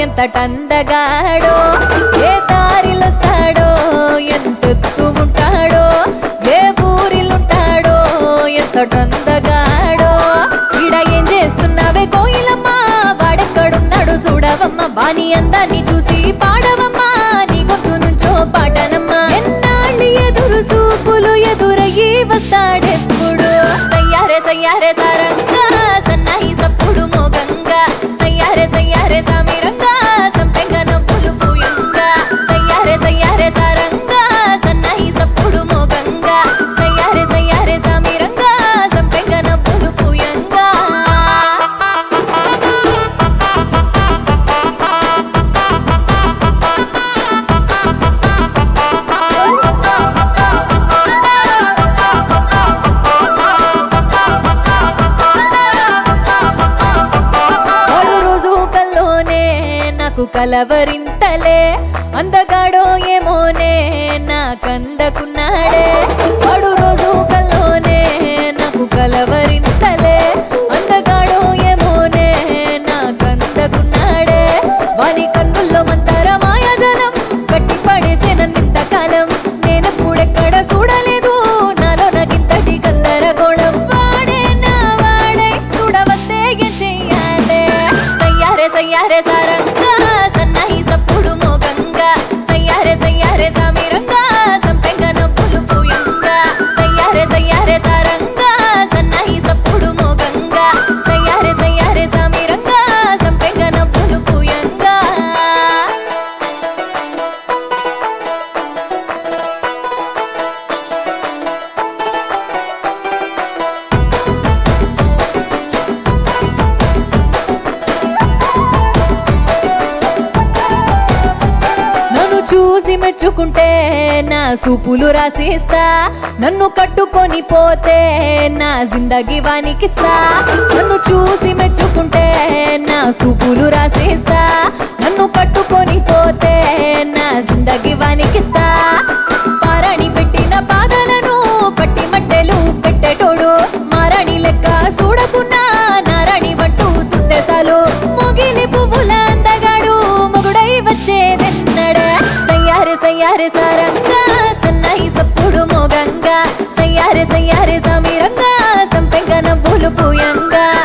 ఎంతటందగాడో ఏ దారిలొస్తాడో ఎంతెత్తు ఉంటాడో ఏ ఊరిలుంటాడో ఎంతటందగాడో ఈడ ఏం చేస్తున్నావే కోయిలమ్మ వాడెక్కడున్నాడు చూడవమ్మ బాని అందాన్ని చూసి పాడవమ్మా నీ గొంతు నుంచో పాటనమ్మా ఎన్నాళ్ళు ఎదురు చూపులు ఎదురయ్యి వస్తాడెప్పుడు సయ్యారే సయ్యారే సారంగా సన్నాయి సప్పుడు మోగంగా సయ్యారే సయ్యారే సామిరంగా సంపెంగ నవ్వులు పూయంగా సయ్యారే సయ్యారే సారంగా సన్నాయి సప్పుడు మోగంగా సయ్యారే సయ్యారే సామిరంగా సంపెంగ నవ్వులు పూయంగా నాకు కలవరింతలే అందగాడో ఏమోనే నాకందకున్నాడే వాడు రోజు కల్లోనే నాకు కలవరింతలే అందగాడో ఏమోనే నాకందకున్నాడే వాని కన్నుల్లో మంతర మాయాజలం కట్టి పడేసే నన్నింతకాలం నేనెప్పుడెక్కడ చూడలేదు నాలో నాకింతటి గందరగోళం వాడే నా వాడై చూడవస్తే ఏం చెయ్యాలే సయ్యారే సయ్యారే సారంగా సన్నాయి సప్పుడు మోగంగా సయ్యారే సయ్యారే సామిరంగా సంపెంగ నవ్వులు పూయంగా సయ్యారే సయ్యారే సారంగా సన్నాయి సప్పుడు మోగంగా సయ్యారే సయ్యారే సామిరంగా సంపెంగ నవ్వులు పూయంగా చూసి మెచ్చుకుంటే నా సూపులు రాసిస్తా నన్ను కట్టుకొని పోతే నా జిందగీ వానికిస్తా నన్ను చూసి మెచ్చుకుంటే నా సూపులు రాసిస్తా నన్ను కట్టుకొని పోతే నా జిందగీ వానికిస్తా పారాణి పెట్టిన పాదాలను పట్టి మట్టెలు పెట్టేటోడు మారాణి లెక్క చూడకున్నా నారాణి వంటూ సుత్తెసాలు మొగిలి పువ్వుల అందగాడు మొగుడై వచ్చేదెన్నడే సయ్యారే సయ్యారే సారంగా సన్నాయి సప్పుడు మోగంగా సయ్యారే సయ్యారే సామిరంగా సంపెంగ నవ్వులు పూయంగా